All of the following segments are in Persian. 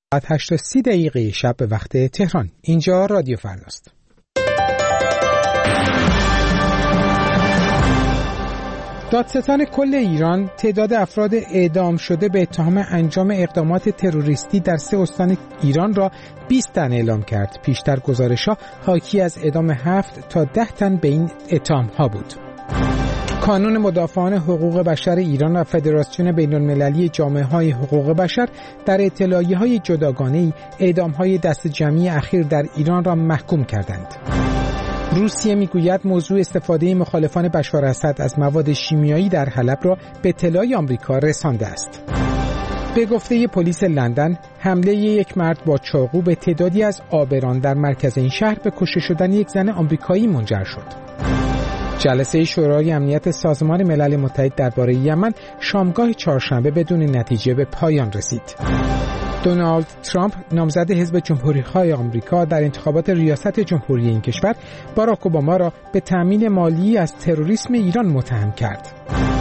8:30 شب به وقت تهران. اینجا رادیو فرداست. دادستان کل ایران تعداد افراد اعدام شده به اتهام انجام اقدامات تروریستی در 3 استان ایران را 20 تن اعلام کرد. پیشتر گزارش‌ها حاکی از اعدام 7 تا 10 تن به این اتهام‌ها بود. کانون مدافعان حقوق بشر ایران و فدراسیون بین‌المللی جامعه‌های حقوق بشر در اطلاعیه‌های جداگانه‌ای اعدام‌های دست جمعی اخیر در ایران را محکوم کردند. روسیه میگوید موضوع استفاده مخالفان بشار اسد از مواد شیمیایی در حلب را به اطلاع آمریکا رسانده است. به گفته پلیس لندن، حمله یک مرد با چاقو به تعدادی از عابران در مرکز این شهر به کشته شدن یک زن آمریکایی منجر شد. جلسه شورای امنیت سازمان ملل متحد درباره یمن شامگاه چهارشنبه بدون نتیجه به پایان رسید. دونالد ترامپ نامزد حزب جمهوری‌خواه آمریکا در انتخابات ریاست جمهوری این کشور باراک اوباما را به تأمین مالی از تروریسم ایران متهم کرد.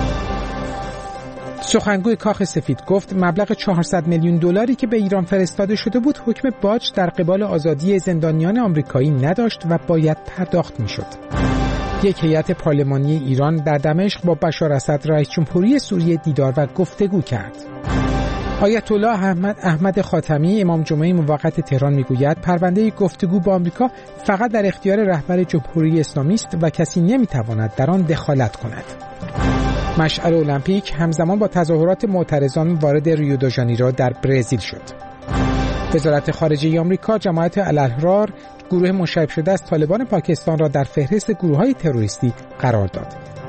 سخنگوی کاخ سفید گفت مبلغ 400 میلیون دلاری که به ایران فرستاده شده بود حکم باج در قبال آزادی زندانیان آمریکایی نداشت و باید پرداخت می‌شد. یک هیئت پارلمانی ایران در دمشق با بشار اسد رئیس جمهوری سوریه دیدار و گفتگو کرد. آیت الله احمد خاتمی امام جمعه موقت تهران میگوید پرونده گفتگو با آمریکا فقط در اختیار رهبر جمهوری اسلامی است و کسی نمیتواند در آن دخالت کند. مشعل المپیک همزمان با تظاهرات معترضان وارد ریو دو ژانیرو در برزیل شد. وزارت خارجه آمریکا جماعت الاحرار گروه مشرب شده از طالبان پاکستان را در فهرست گروه‌های تروریستی قرار داد.